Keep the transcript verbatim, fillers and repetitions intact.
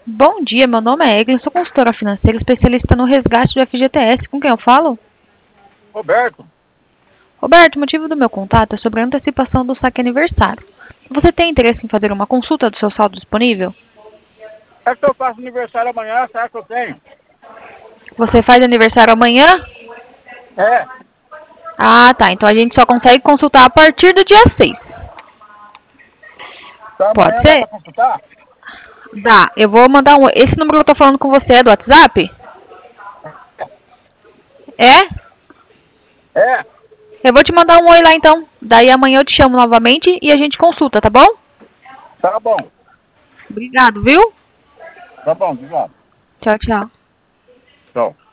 Bom dia, meu nome é Eglin, sou consultora financeira especialista no resgate do F G T S. Com quem eu falo? Roberto, Roberto, o motivo do meu contato é sobre a antecipação do saque aniversário. Você tem interesse em fazer uma consulta do seu saldo disponível? é que eu faço aniversário amanhã, será que eu tenho? Você faz aniversário amanhã? É, Ah, tá. Então a gente só consegue consultar a partir do dia seis. então Pode amanhã dá ser? pra consultar? Dá. Eu vou mandar um. Esse número que eu tô falando com você é do WhatsApp? É? É, Eu vou te mandar um oi lá então. Daí amanhã eu te chamo novamente e a gente consulta, tá bom? tá bom, Obrigado, viu? tá bom, obrigado. Tchau, tchau. Tchau.